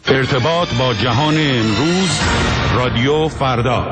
ارتباط با جهان امروز، رادیو فردا.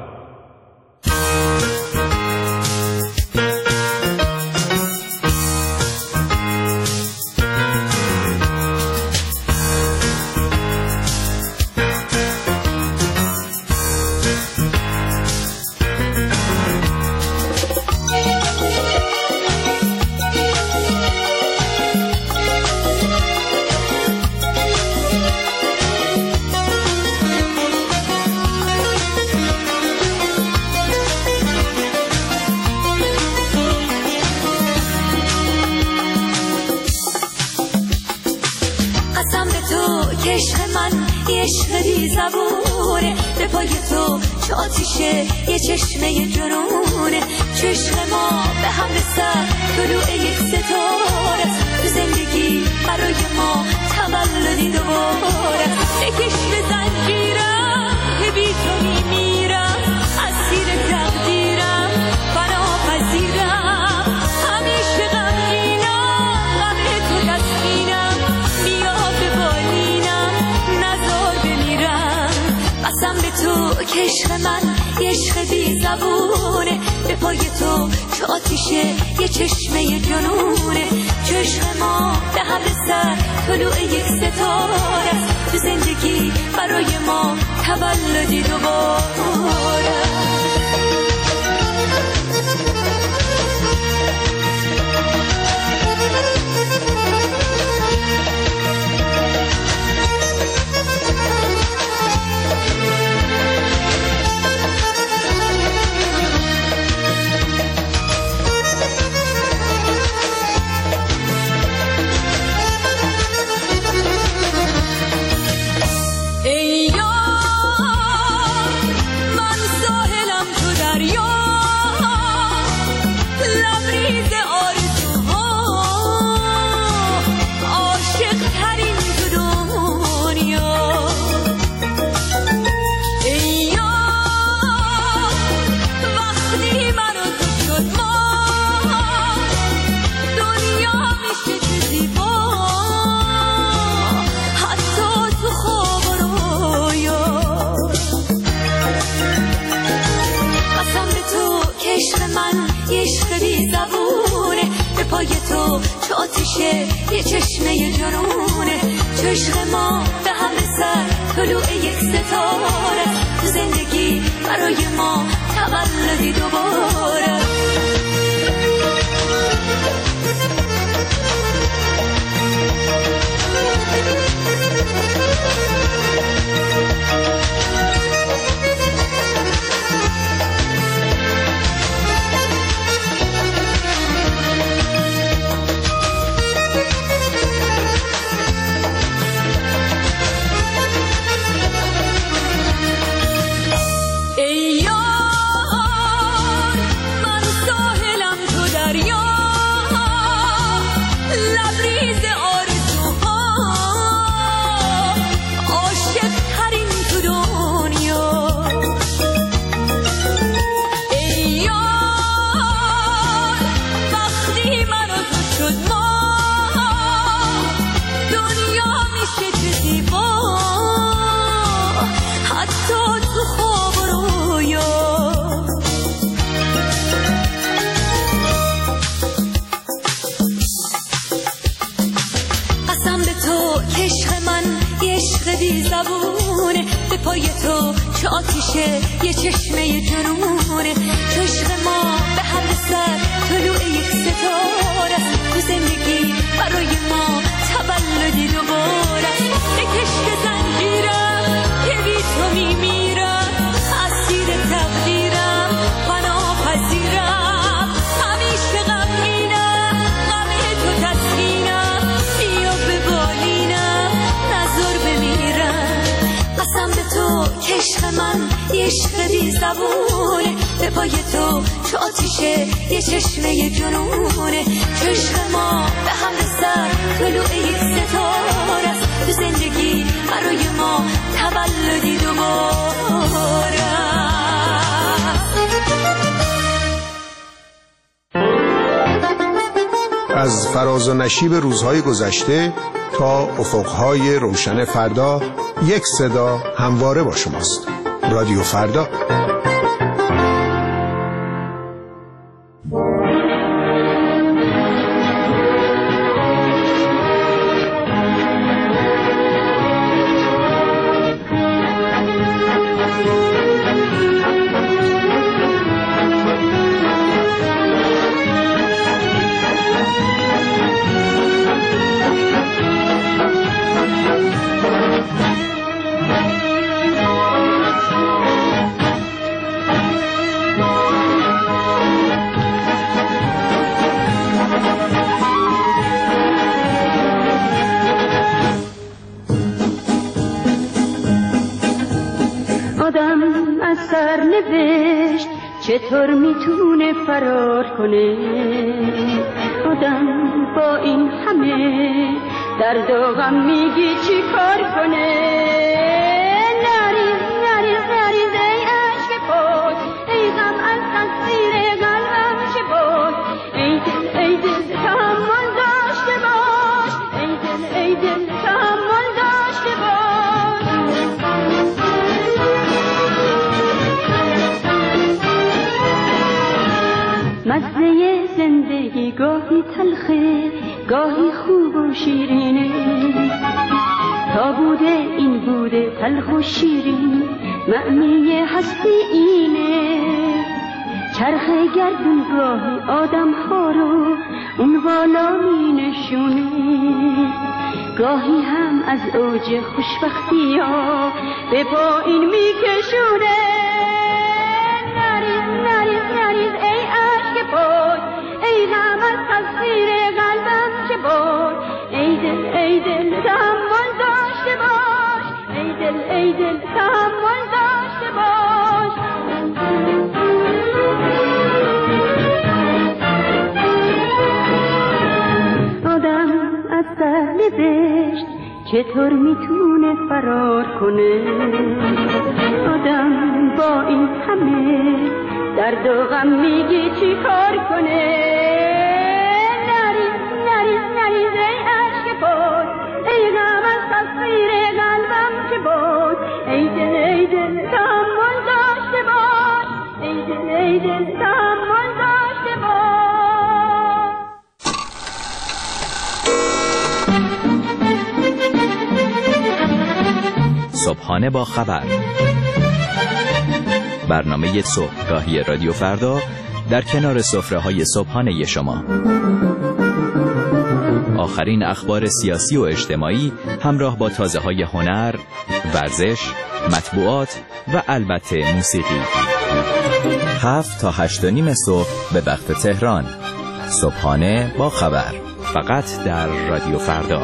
یه چشمه جنونه، چشم ما به هم رسد، طلوع یک ستاره تو زندگی برای ما تولدی دوباره. بکش به زنجیرم که بی تو میمیرم، اسیر تقدیرم فناپذیرم، همیشه غمگینم، غم تو تسکینم، بیا به بالینم نذار بمیرم. قسم به تو که عشق من یه عشق بی زبونه، به پای تو چه آتیشه یه چشمه جنونه، چشم ما به هم رسد، طلوع یک ستاره تو زندگی برای ما تولدی دوباره. یه چشمه جنونه، چشم ما به هم رسد، طلوع یک ستاره تو زندگی برای ما تولدی دوباره. چه آتیشه یه چشمه جنونه، چشم ما به هم رسد، طلوع یک ستاره تو زندگی برای ما تولدی دوباره. بکش به زنجیرم که بی تو میمیرم، اسیر تقدیرم فناپذیرم، همیشه غمگینم، غم تو تسکینم، بیا به بالینم نذار بمیرم. قسم به تو که عشق من یه عشق بی زبونه، به پای تو چه آتیشه یه چشمه جنونه، چشم ما به هم رسد، طلوع یک ستاره تو زندگی برای ما تولدی دوباره. از فراز و نشیب روزهای گذشته تا افقهای روشن فردا، یک صدا همواره با شماست. رادیو فردا. چطور میتونه فرار کنه آدم با این همه درد و غم میگی چی کار کنه نریز نریز نریز ای عشق پاک ای غم از تقصیر قلبم چه باک ای دل تحمل داشته باش ای دل تحمل داشته باش مزه زندگی گاهی تلخه گاهی خوب و شیرینه تا بوده این بوده تلخ و شیرین معنی هستی اینه چرخ گردون گاهی آدم ها رو اون بالا می نشونه گاهی هم از اوج خوشبختی ها به پایین می کشونه نریز نریز نریز ای عشق پاک ای غم از تقصیر قلبم چه باک ای دل تحمل داشته باش ای دل تحمل داشته باش آدم از سهل بهشت چطور میتونه فرار کنه آدم با این همه درد و غم میگی چی کار کنه نریز نریز نریز ای عشق پاک ای غم از تقصیر قلبم چه باک ای دل تحمل داشته باش ای دل تحمل داشته باش صبحانه با خبر، برنامه صبحگاهی رادیو فردا در کنار سفره‌های صبحانه شما. آخرین اخبار سیاسی و اجتماعی همراه با تازه‌های هنر، ورزش، مطبوعات و البته موسیقی. 7 تا 8:30 صبح به وقت تهران. صبحانه با خبر، فقط در رادیو فردا.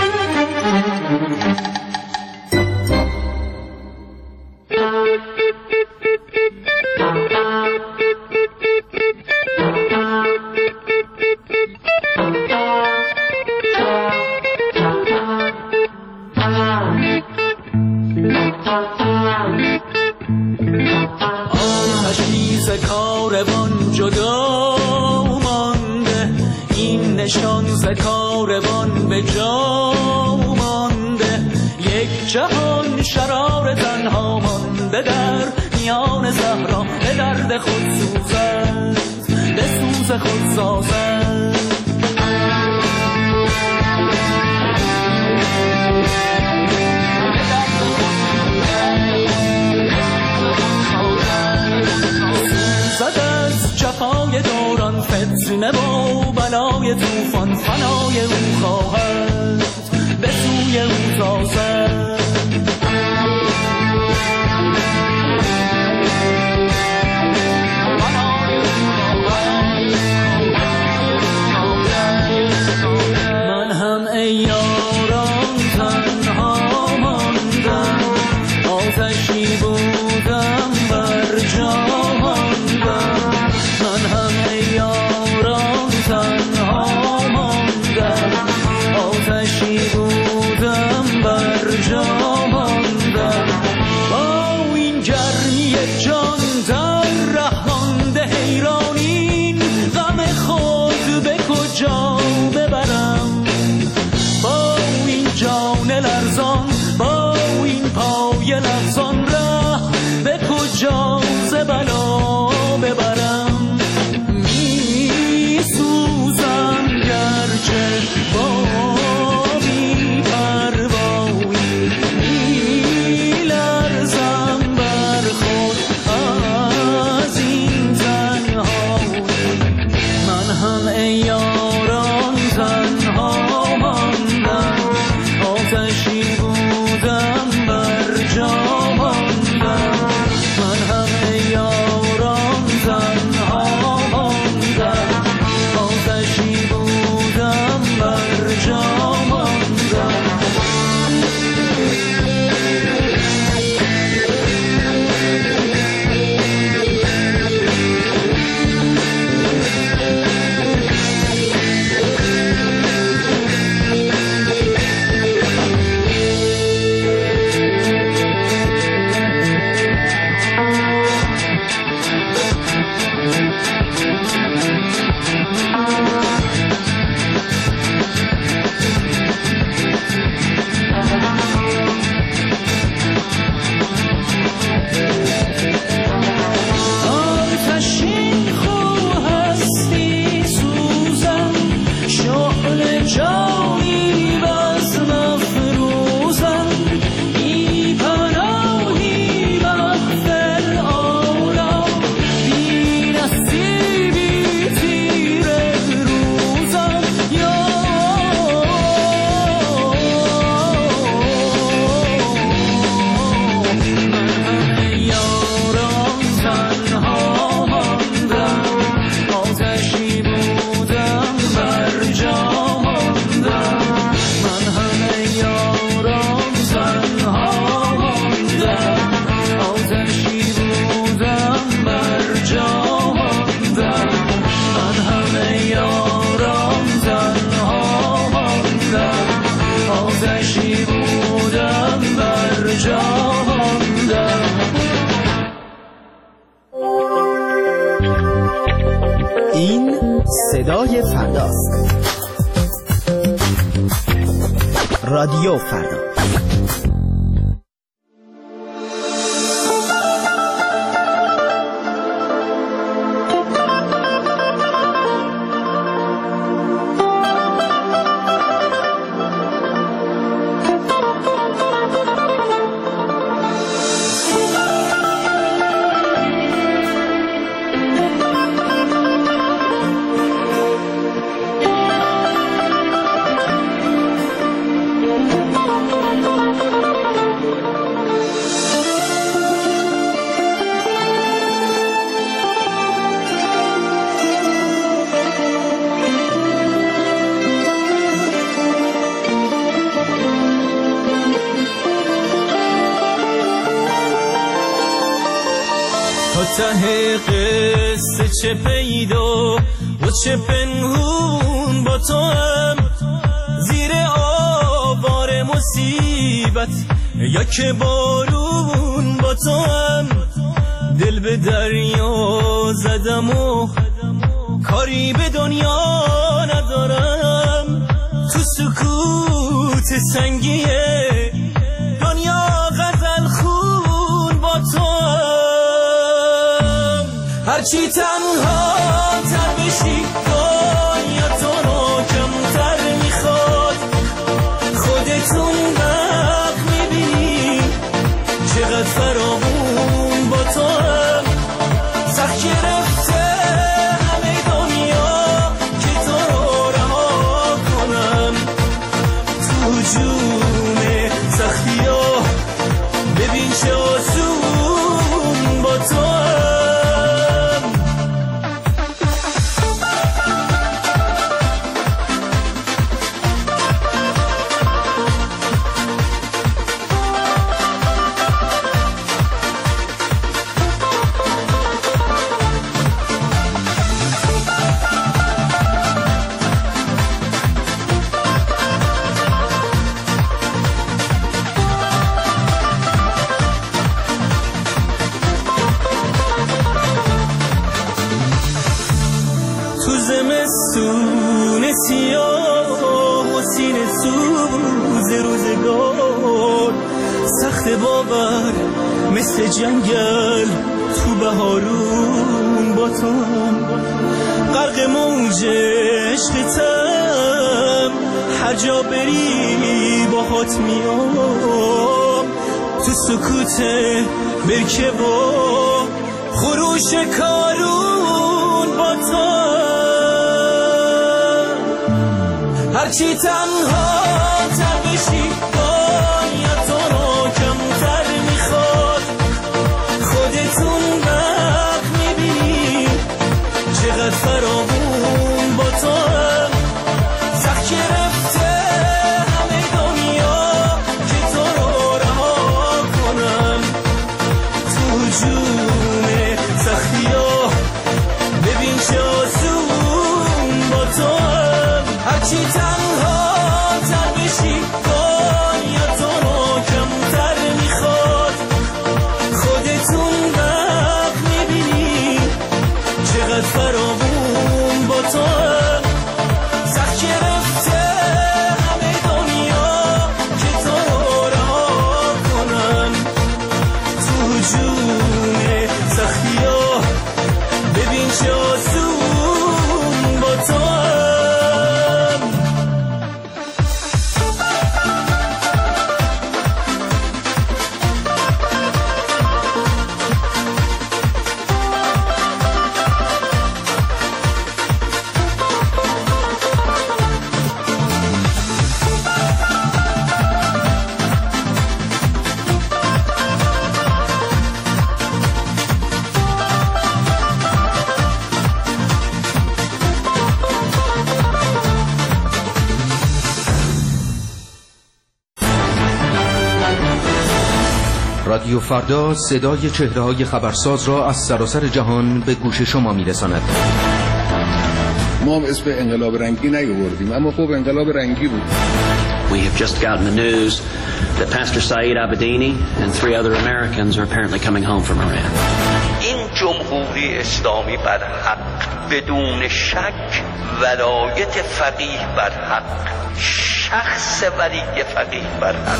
فتنه و بلای توفان فنای او خواهد به سوی او تازد من هم ای یاران تنها ماندم آتشی بودم بر جا ماندم من هم ای تنها ماندم لرزان با این پای لرزان ره به کجا ز بلا ببرم می سوزم گرچه با بی پروایی می لرزم بر خود از این تنهایی من هم ای یاران تنها ماندم آتشی بودم بر جا ماندم من هم ای یاران تنها ماندم آتشی بودم بر جا ماندم آتشین خو هستی سوزم شعله جانی بز مفروزم بی پناهی مغفر آرام بی نصیبی تیر روزم یا من یاران تنها ماندم آتشی بودم بر جا ماندم من همه یاران تنها ماندم آتشی بودم بر جا ماندم من همه یاران تنها ماندم آتشی بودم بر جا ماندم این صدای فرداست. رادیو فردا. ته قصه چه پیدا و چه پنهون با تو هم زیر آوار مصیبت یا که بارون با تو هم دل به دریا زدم و کاری به دنیا ندارم تو سکوت سنگیه دنیا غزل خون با تو هم هرچی تنها تر بشی دنیا تو رو کمتر میخواد خودتون وقت میبینی چقدر فراوون با تو هم سخت گرفته همه دنیا که تو رو رها کنم تو جون سختی ها ببین چه آسون با تو هم مثل باور مثل جنگل تو بهارون با توم غرق موج عشقتم هر جا بری باهات میام تو سکوت برکه و خروش کارون با توم هرچی تنها تر بشی باید تو رو کمتر میخواد خودتون وقت میبینی چقدر فراوون با تو سخت گرفته همه دنیا که تو رو رها کنم تو جون سختی ها ببین چه آسون با تو هرچی تنها تر بشی باید تو رو کمتر میخواد خودتون وقت میبینی چقدر فراوون با تو سخت گرفته همه دنیا که تو رو رها کنم تو جون سختی ها ببین چه آسون با تو رادیو فردا صدای چهره‌های خبرساز را از سراسر جهان به گوش شما می‌رساند. ما هم اسم انقلاب رنگی نیاوردیم اما خب انقلاب رنگی بود. We have just gotten the news that Pastor Saeed Abedini and 3 other Americans are apparently coming home from Iran. این جمهوری اسلامی بر حق بدون شک ولایت فقیه بر حق شخص ولی فقیه بر حق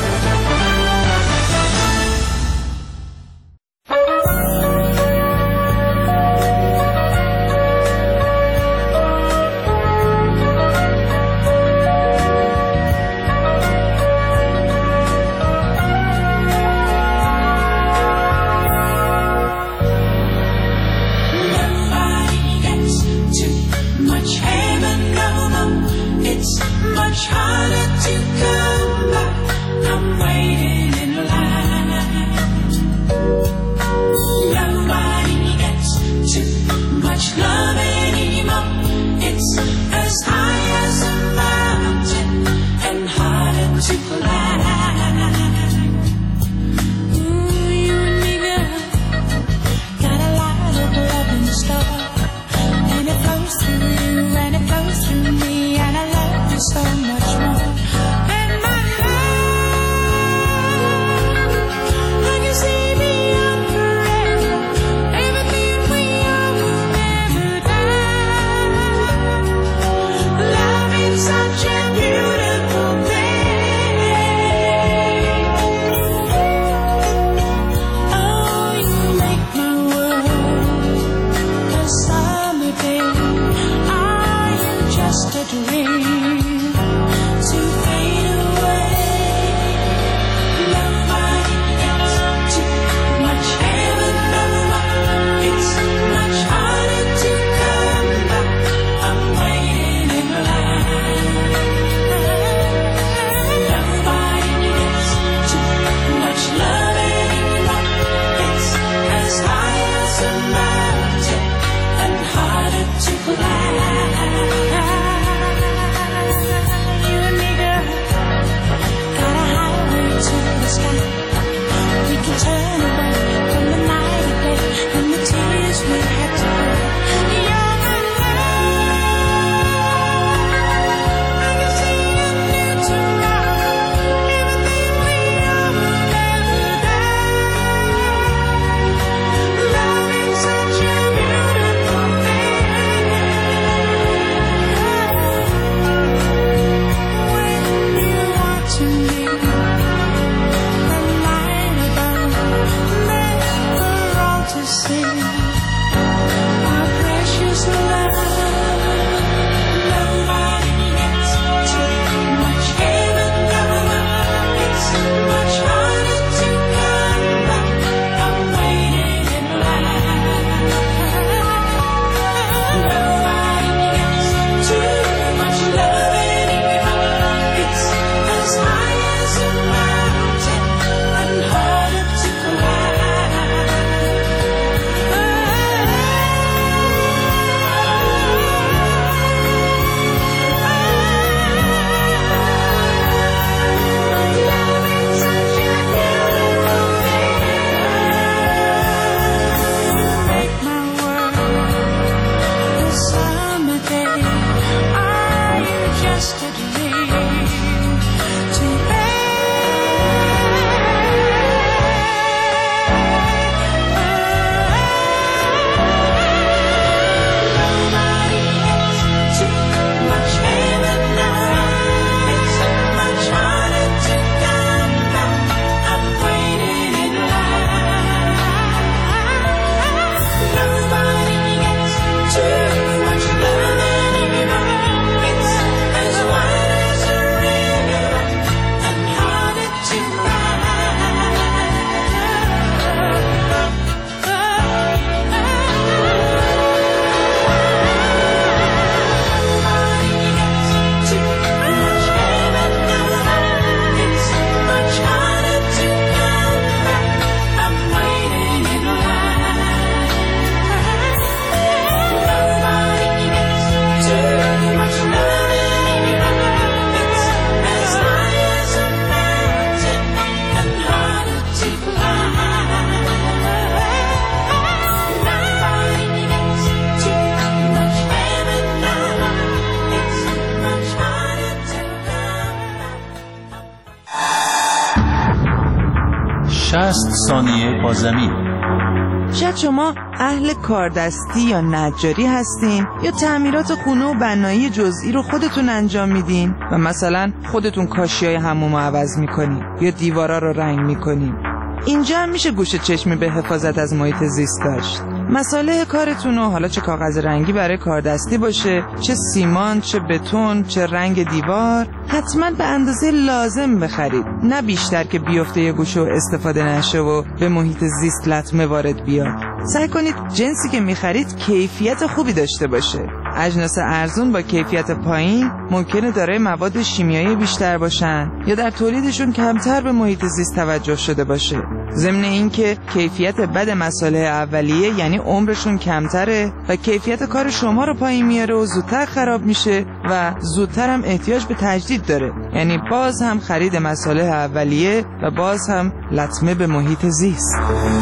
60 ثانیه با زمین. شاید شما اهل کاردستی یا نجاری هستین یا تعمیرات خونه و بنایی جزئی رو خودتون انجام میدین و مثلا خودتون کاشیای حموم رو عوض میکنین یا دیوارا رو رنگ میکنین. اینجا هم میشه گوش چشمی به حفاظت از محیط زیست داشت. مصالح کارتونو، حالا چه کاغذ رنگی برای کاردستی باشه، چه سیمان، چه بتون، چه رنگ دیوار، حتما به اندازه لازم بخرید، نه بیشتر که بیفته یه گوشه و استفاده نشه و به محیط زیست لطمه وارد بیاد. سعی کنید جنسی که میخرید کیفیت خوبی داشته باشه. اجناس ارزون با کیفیت پایین ممکنه دارای مواد شیمیایی بیشتر باشن یا در تولیدشون کمتر به محیط زیست توجه شده باشه. ضمن این که کیفیت بد مصالح اولیه یعنی عمرشون کمتره و کیفیت کار شما رو پایین میاره و زودتر خراب میشه و زودتر هم احتیاج به تجدید داره، یعنی باز هم خرید مصالح اولیه و باز هم لطمه به محیط زیست.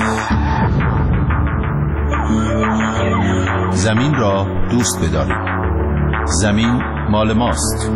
زمین را دوست بدارید. زمین مال ماست.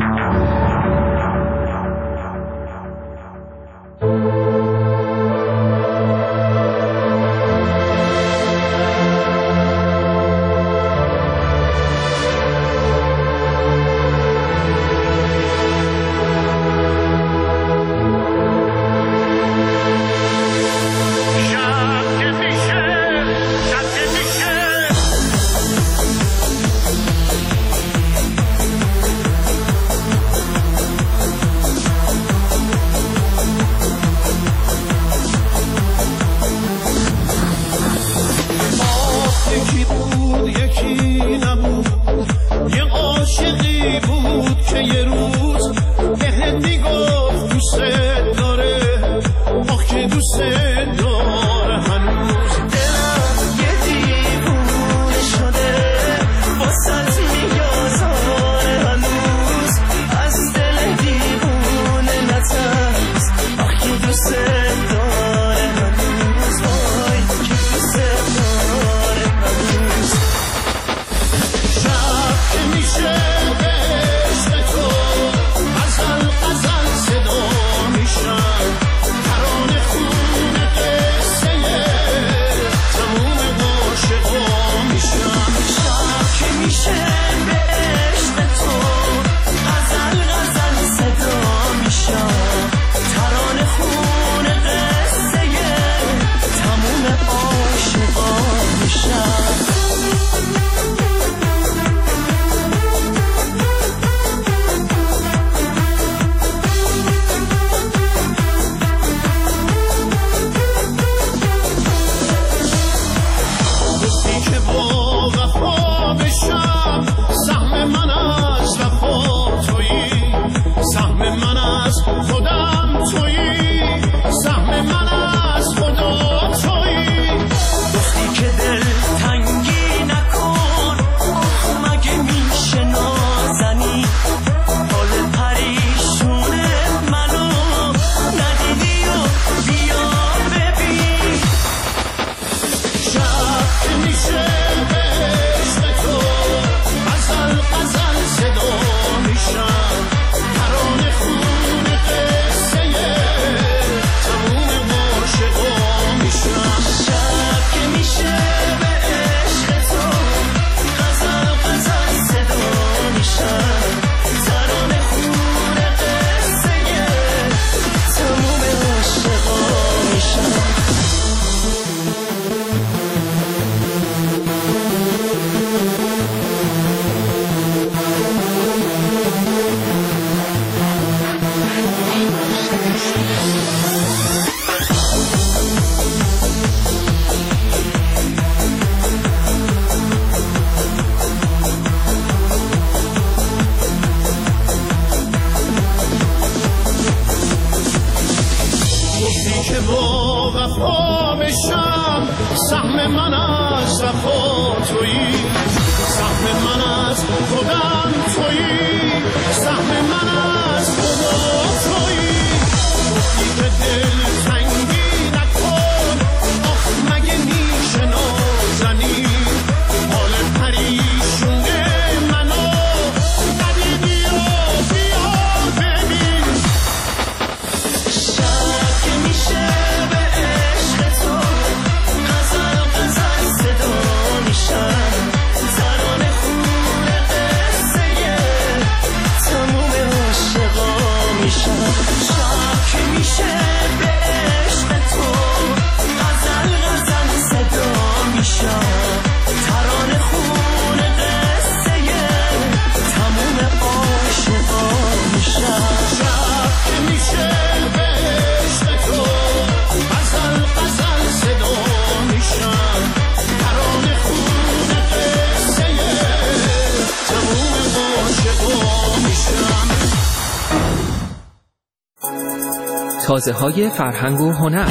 تازه‌های فرهنگ و هنر.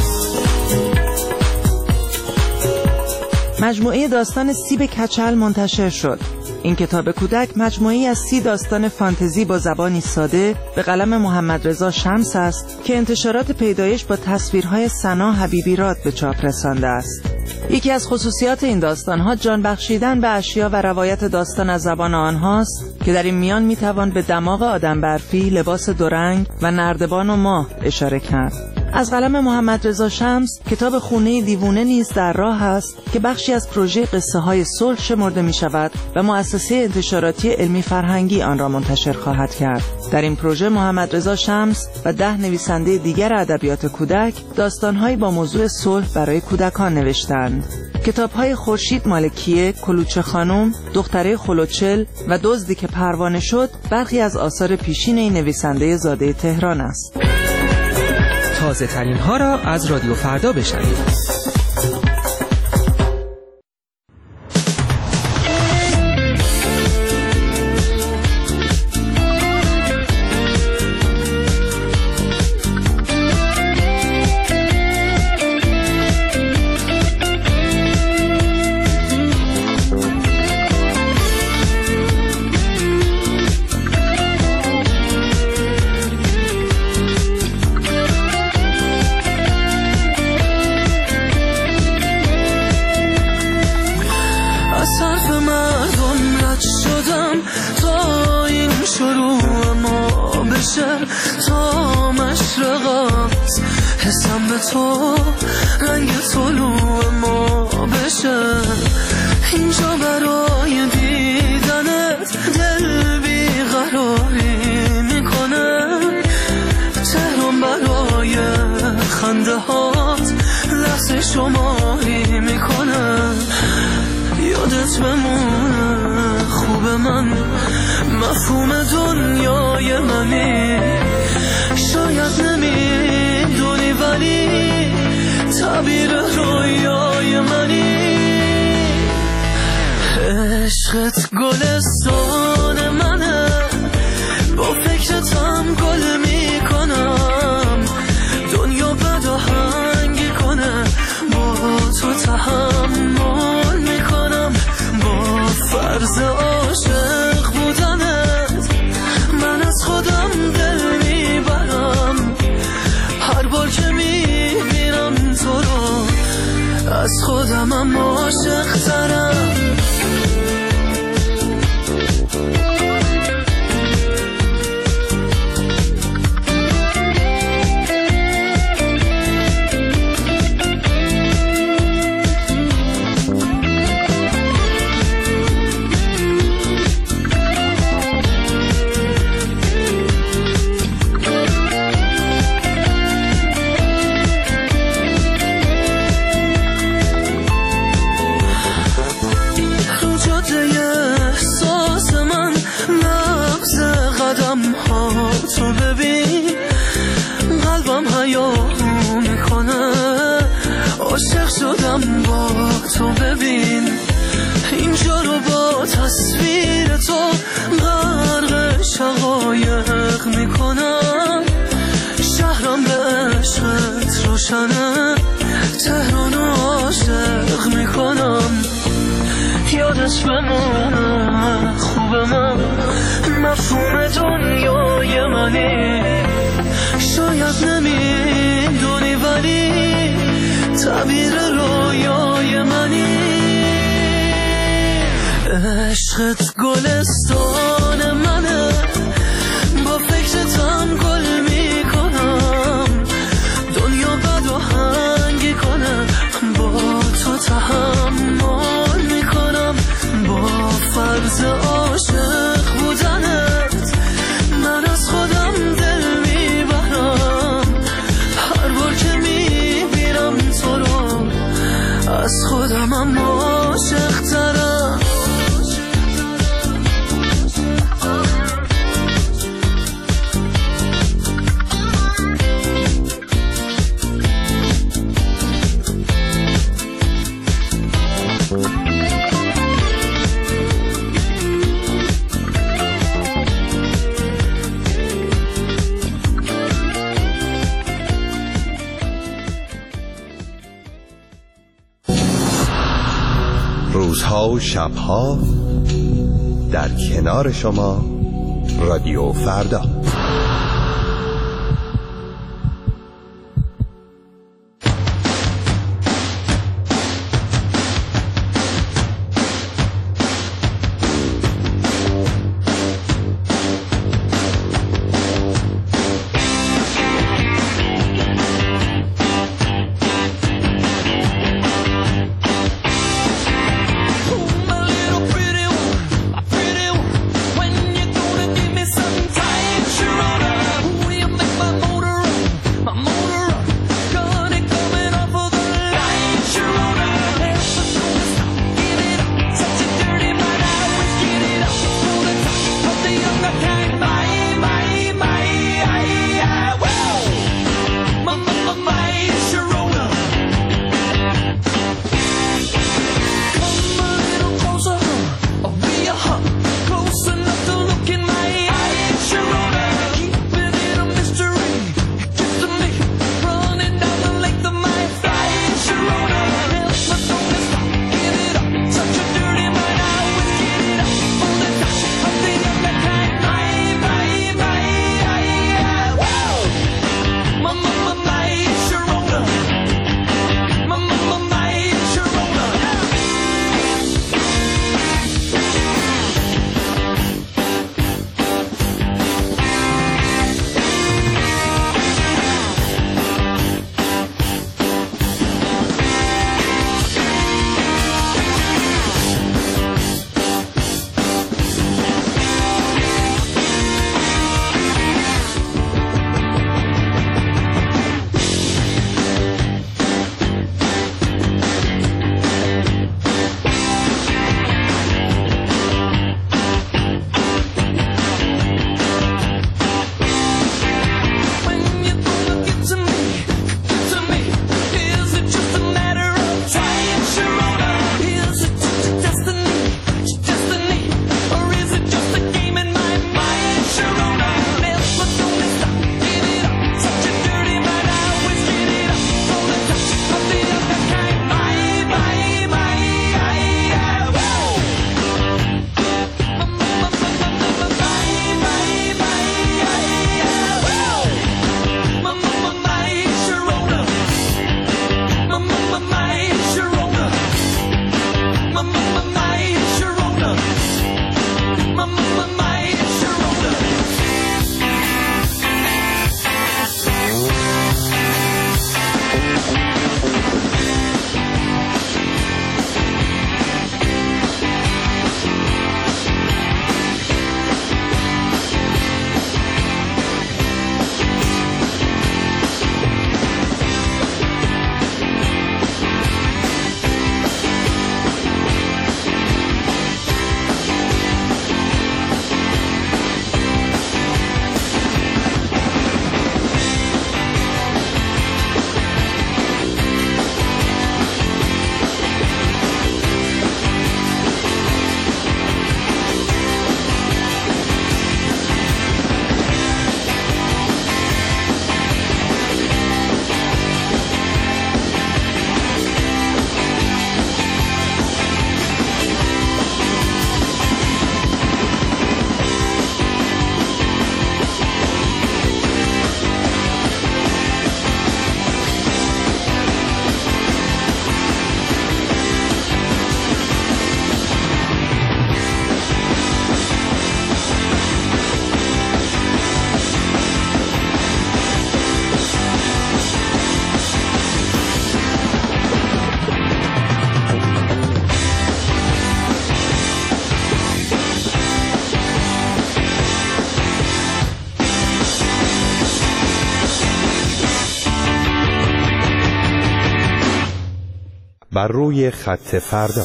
مجموعه داستان سیب کچل منتشر شد. این کتاب کودک مجموعه‌ای از 30 داستان فانتزی با زبانی ساده به قلم محمد رضا شمس است که انتشارات پیدایش با تصویرهای سنا حبیبی راد به چاپ رسانده است. یکی از خصوصیات این داستان‌ها جان بخشیدن به اشیا و روایت داستان از زبان آنهاست که در این میان میتوان به دماغ آدم برفی، لباس دورنگ و نردبان و ماه اشاره کرد. از قلم محمد رضا شمس کتاب خونه دیوونه نیز در راه است که بخشی از پروژه قصه های صلح شمرده می شود و مؤسسه انتشاراتی علمی فرهنگی آن را منتشر خواهد کرد. در این پروژه محمد رضا شمس و 10 نویسنده دیگر ادبیات کودک داستانهایی با موضوع صلح برای کودکان نوشتند. کتاب‌های خورشید مالکیه، کلوچه خانم، دختره خلوچل و دزدی که پروانه شد برخی از آثار پیشین این نویسنده زاده تهران است. تازه ترین ها را از رادیو فردا بشنوید. تا مشرقات حسم به تو رنگ طلوع ما بشه، اینجا برای دیدنت دل بیقراری میکنه، تهران برای خنده هات لحظه شماری میکنه، یادت بمونه خوب من مفهوم دنیای منی، شاید نمیدونی ولی تعبیر رویای منی، عشقت گلستان منه، با فکرتم گل میکنم، دنیا بد آهنگی کنه، با تو تحمل میکنم، با فرض عاشق بودنت من از خودم دل میبرم، هر بار که میبینم تو رو از خودمم عاشق ترم. تو ببین قلبم حیاهو میکنه، عاشق شدم با تو ببین، اینجا رو با تصویر تو غرق شقایق میکنم، شهرم به عشقت روشنه، تهران عاشق میکنم، یادش بمونه خوب من مفهوم دنیای منی، شاید نمیدونی ولی تعبیر رویای منی، عشقت گلستان منه، با فکرتم گل میکنم، دنیا بد آهنگی کنه، با تو تحمل میکنم، با فرض عاشق بودنت من از خودم دل میبرم، هر بار که میبینم تو رو از خودمم عاشق ترم. روزها و شبها در کنار شما رادیو فردا. بر روی خط فردا.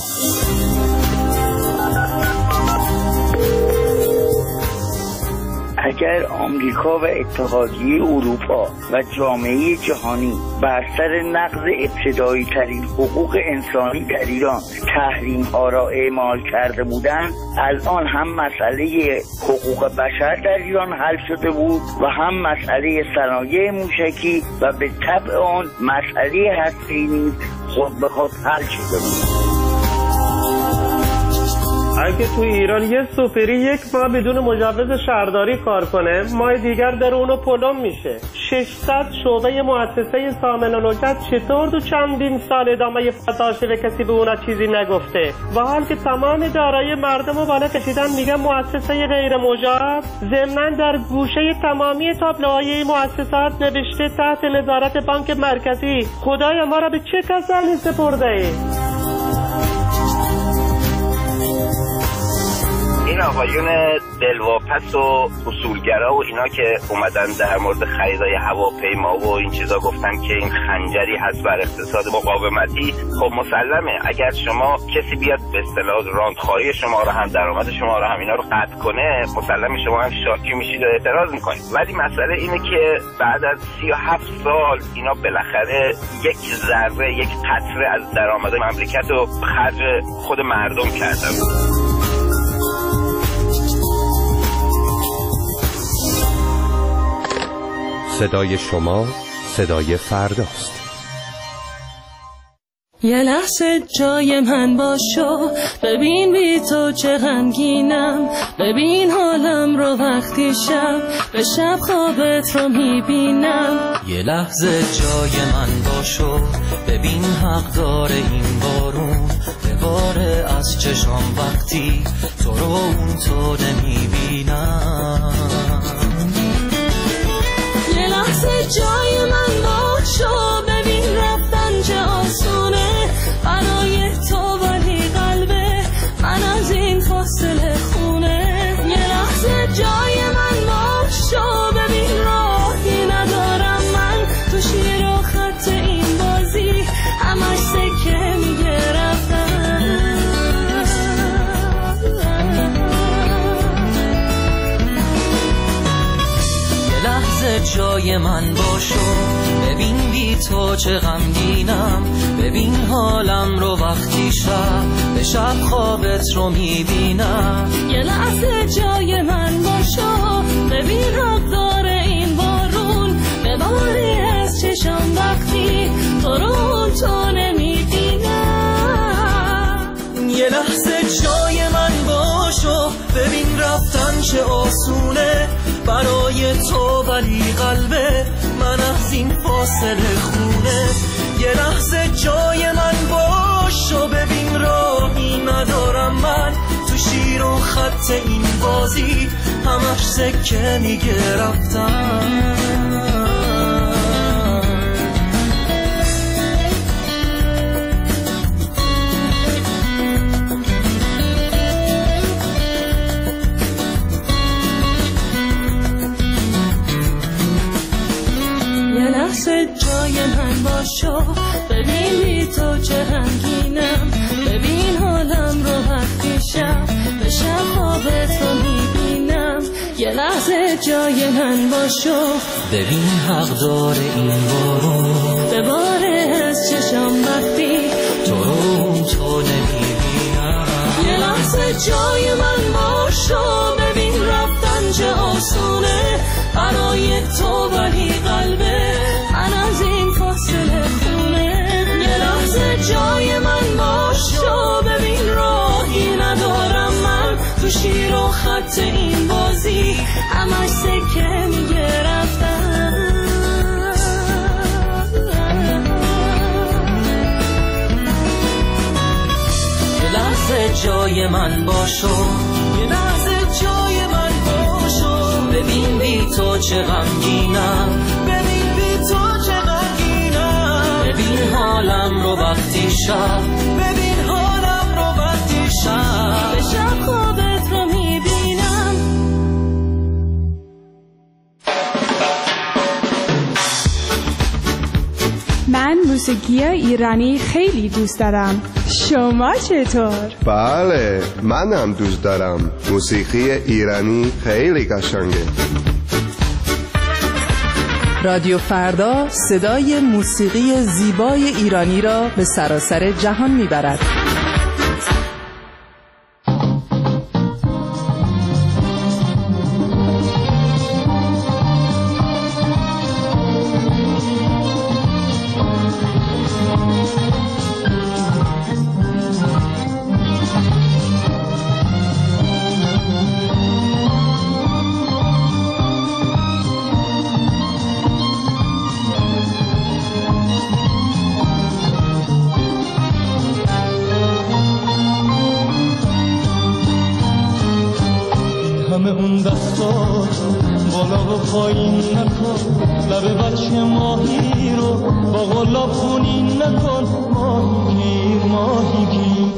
اگر آمریکا و اتحادیه اروپا و جامعه جهانی بر سر نقض ابتدایی ترین حقوق انسانی در ایران تحریم ها را اعمال کرده بودند، الان هم مسئله حقوق بشر در ایران حل شده بود و هم مسئله صنایع موشکی و به طبع آن مسئله هسته‌ای نیز خود به خود حل شده بود. اگه تو ایران یه سوپری یک ماه بدون مجوز شهرداری کار کنه، ماه دیگر در اونو پلم میشه. 600 شعبه مؤسسه سامن و نجات چطور تو چندین سال ادامه فتاشه و کسی به اونا چیزی نگفته؟ و حال که تمام دارایی مردم رو بالا کشیدن میگه مؤسسه غیر مجاز، ضمناً در گوشه تمامی تابلوهای مؤسسات نوشته تحت نظارت بانک مرکزی. خدایا ما را به چه کسانی سپرده ای؟ این آقایون دلواپس و اصولگرا و اینا که اومدن در مورد خریدای هواپیما و این چیزا گفتن که این خنجری هست بر اقتصاد مقاومتی، خب مسلمه اگر شما کسی بیاد به اصطلاح راندخواهی شما رو هم درآمد شما رو هم اینا رو قطع کنه، مسلمه شما هم شاکی میشید و اعتراض میکنید. ولی مسئله اینه که بعد از 37 سال اینا بالاخره یک ذره، یک قطره از درآمد مملکت رو خرج خود مردم کردن. صدای شما صدای فرداست. یه لحظه جای من باشو، ببین بی تو چه غمگینم، ببین حالم رو وقتی شب به شب خوابت رو میبینم. یه لحظه جای من باشو، ببین حق داره این بارون بباره از چشام وقتی تو رو اون تو نمیبینم. یه لحظه جای من باشو، ببین رفتن چه آسونه برای تو، ولی قلبه من از این فاصله خونه. یه لحظه جای من باشو، ببین راهی ندارم من تو شیر و خط این بازی، همش سکه میگه رفتن. یه لحظه جای من باشو، ببین بی تو چه غمگینم، ببین حالم رو وقتی شب به شب خوابت رو میبینم. یه لحظه جای من باشو، ببین حق داره این بارون بباری از چشم وقتی تو رو تو نمیبینم. یه لحظه جای من باشو، ببین رفتن چه آسونه برای تو، ولی قلبه من از این فاصله خونه. یه لحظه جای من باشو، ببین راهی ندارم من تو شیر و خط این بازی، همش سکه میگه رفتن. جای من باشو، ببین بی تو چه غمگینم، ببین حالم رو وقتی شب به شب خوابت رو میبینم. یه لحظه جای من باشو، ببین حق داره این بارون بباره از چشم وقتی تو رو تو نمیبینم. یه لحظه جای من باشو، ببین رفتن چه آسونه برای تو، ولی قلبه من از این فاصله خونه. یه لحظه جای من باشو، ببین راهی ندارم من تو شیر و خط این بازی، همش سکه میگه رفتن. یه لحظه جای من باشو، یه لحظه جای من باشو، ببین بی تو چه غمگینم، ببین بی تو چه غمگینم. ببین حالم رو وقتی شب، ببین حالم رو وقتی شب به شب خوابت رو میبینم. من موسیقی ایرانی خیلی دوست دارم. شما چطور؟ بله، منم دوست دارم. موسیقی ایرانی خیلی قشنگه. رادیو فردا صدای موسیقی زیبای ایرانی را به سراسر جهان میبرد. اون دستاتو بالا و پایین نکن، لب بچه ماهی رو با غلاب خونین نکن. ماهیگیر ماهیگیر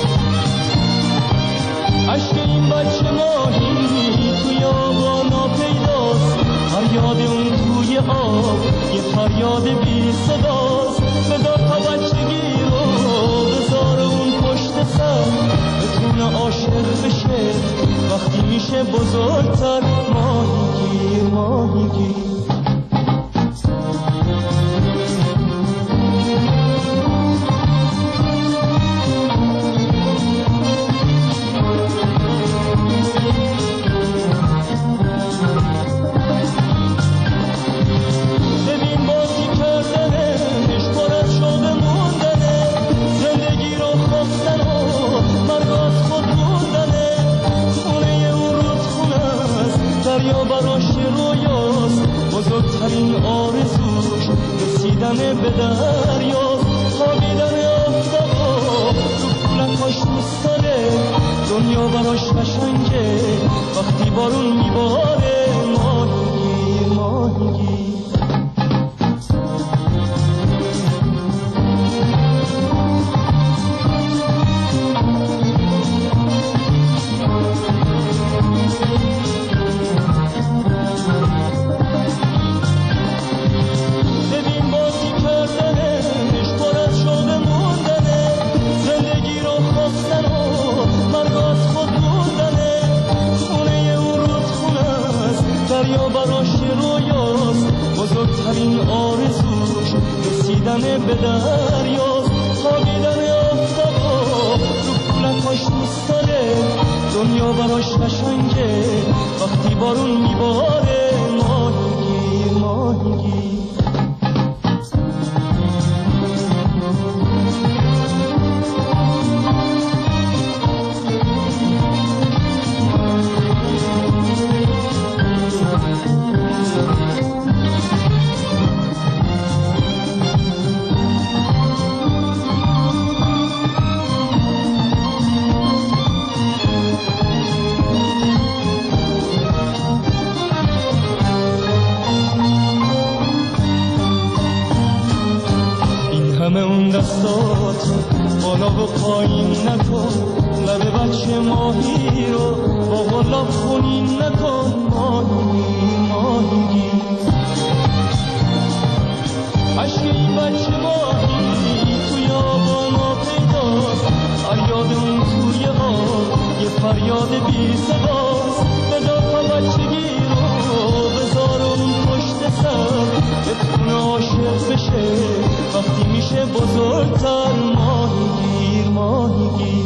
عشق این بچه ماهی توی آبا ناپیداست، فریاد اون توی آب یه فریاد بی صداست. بدار تا بچگی رو بذار اون پشت سر، بتونه عاشق بشه وقتی میشه بزرگتر. ماهیگیر ماهیگیر بزرگترین آرزوش رسیدن به دریاست. خوابیدن آفتابا رو پولکاش دوست داره، دنیا براش قشنگه وقتی بارون میباره. ماهیگیر ماهیگیر بزرگترین آرزوش رسیدن به دریاست. خوابیدن آفتابا رو پولکاش دوست داره، دنیا براش قشنگه وقتی بارون میباره. ماهیگیر ماهیگیر دستاتو بالا و پایین نکن، لب بچه ماهی رو با غلاب خونین نکن. ماهیگیر ماهیگیر عشق این بچه ماهی توی آبا ناپیداست، فریاد اون توی آب یه فریاد بی صداست. بدار تا بچگی رو بذار اون پشت سر، بتونه عاشق بشه وقتی میشه بزرگتر. ماهیگیر ماهیگیر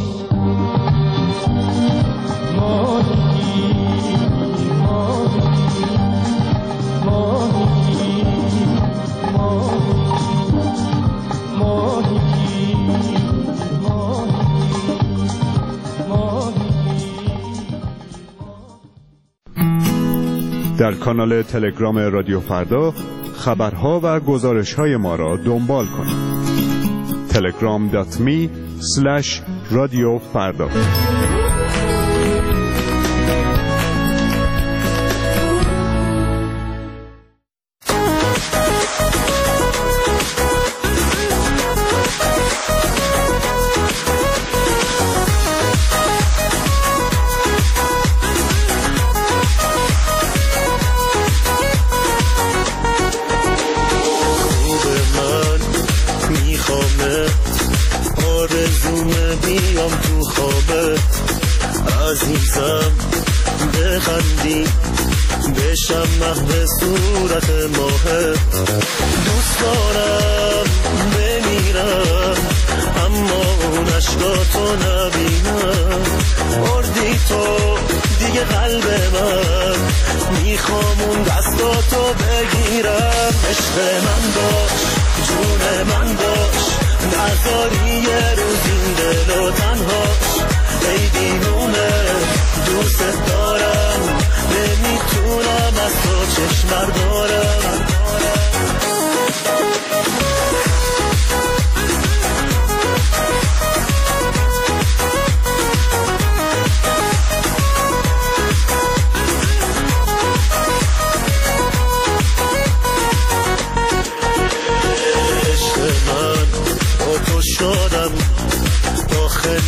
ماهیگیر ماهیگیر ماهیگیر در کانال تلگرام رادیو فردا خبرها و گزارش‌های ما را دنبال کنید. telegram.me/رادیوفردا.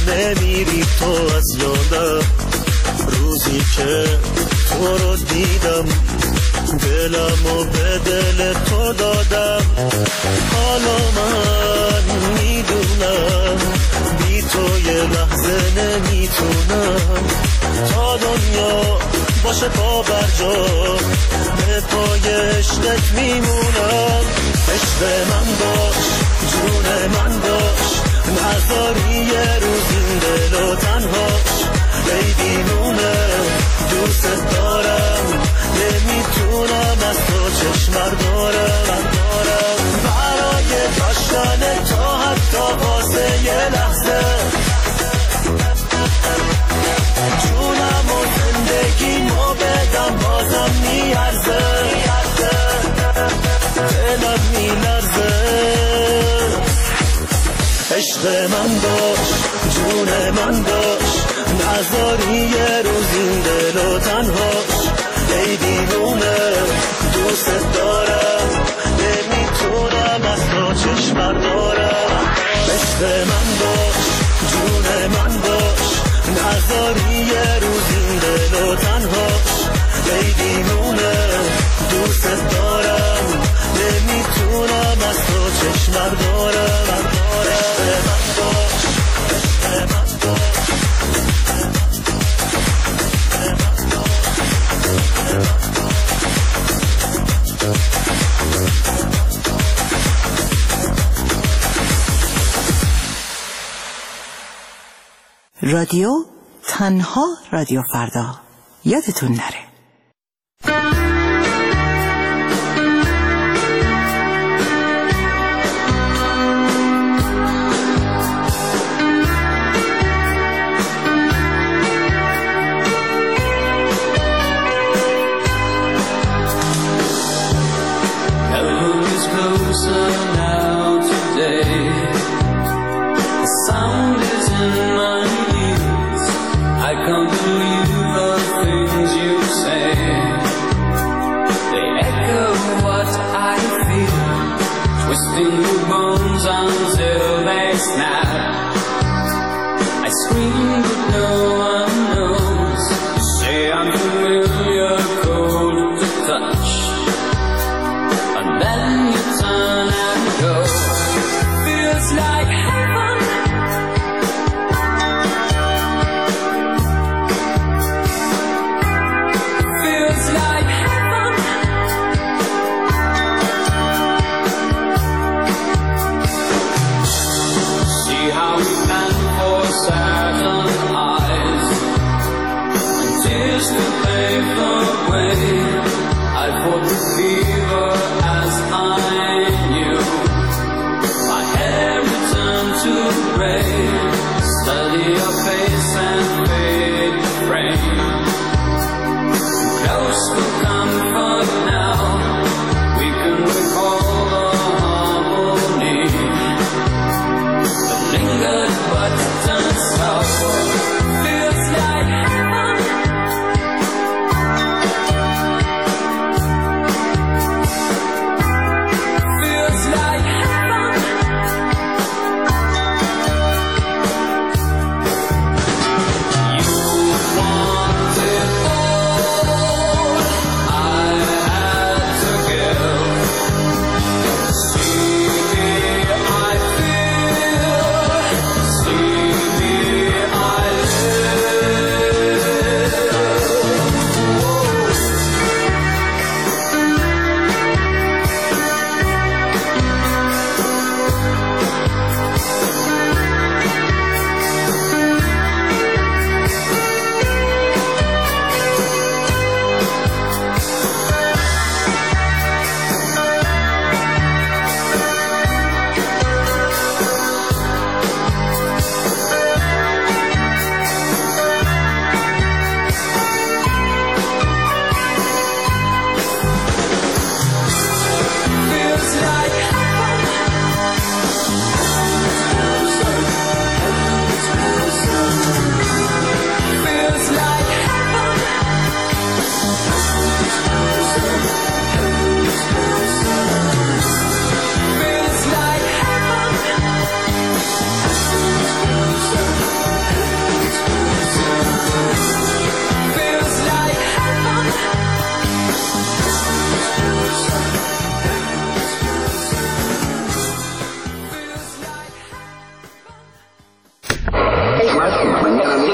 نمیری تو از یادم. روزی که تو رو دیدم دلمو به دل تو دادم. حالا من میدونم بی تو یه لحظه نمیتونم. تا دنیا باشه پا بر جا به پای عشقت میمونم. عشق من باش جون من باش نذاری یه روز این دل و تنهاش. ای دیوونه دوست دارم نمیتونم از تو چشم بردارم. برای داشتن تا حتی واسه یه لحظه جونم و زندگیمو بدم بازم میارزه. دلم میلرزه. عشق من باش جون من باش نذاری یه روز این دل و تنهاش. ای دیوونه دوست دارم نمیتونم از تو چشم بردارم. عشق من باش جون من باش نذاری یه روز این دل و تنهاش. ای دیوونه دوست دارم نمیتونم از تو چشم بردارم. عشق من باش عشق من باش. رادیو تنها رادیو فردا یادتون نره. Twisting your bones until they snap. I scream but no one knows. You say I'm familiar, cold to touch, and then you turn and go. Feels like heaven. Feels like heaven. See how we plan for certain eyes, and tears to pave the way. I fought the fever as I knew. My hair returned to gray. Study your face and fade the frame. Close to comfort now. We can recall the harmony that lingered but turned sour. Feels like heaven. Feels like heaven.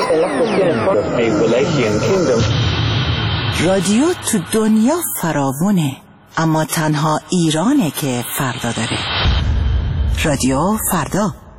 رادیو تو دنیا فراوونه، اما تنها ایرانه که فردا داره. رادیو فردا.